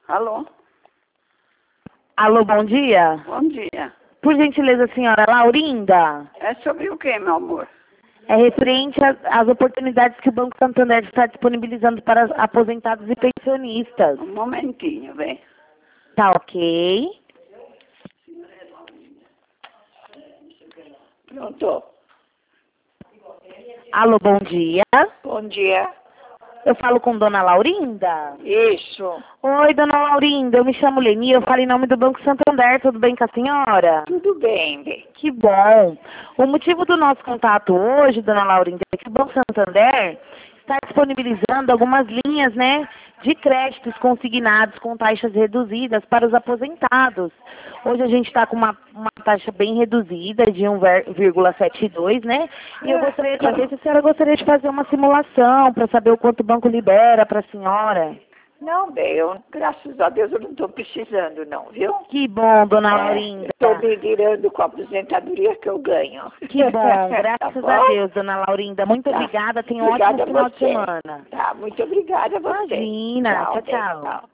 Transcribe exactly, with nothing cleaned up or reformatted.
Alô? Alô, bom dia. Bom dia. Por gentileza, senhora Laurinda. É sobre o que, meu amor? É referente às às oportunidades que o Banco Santander está disponibilizando para aposentados e pensionistas. Um momentinho, vem. Tá ok? Pronto. Alô, bom dia. Bom dia. Eu falo com Dona Laurinda? Isso. Oi, Dona Laurinda, eu me chamo Leni, eu falo em nome do Banco Santander, tudo bem com a senhora? Tudo bem, bem. Que bom. O motivo do nosso contato hoje, Dona Laurinda, é que o Banco Santander está disponibilizando algumas linhas, né, de créditos consignados com taxas reduzidas para os aposentados. Hoje a gente está com uma, uma taxa bem reduzida de um vírgula setenta e dois, né? E eu gostaria de saber se a senhora gostaria de fazer uma simulação para saber o quanto o banco libera para a senhora. Não, bem, eu, graças a Deus eu não estou precisando não, viu? Que bom, Dona É, Laurinda. estou me virando com a aposentadoria que eu ganho. Que bom, graças Tá a bom? Deus, Dona Laurinda. Muito Tá. obrigada, tenha um Obrigada ótimo final a de você. semana. Tá, muito obrigada a você. Imagina, tchau, bem, tchau. tchau.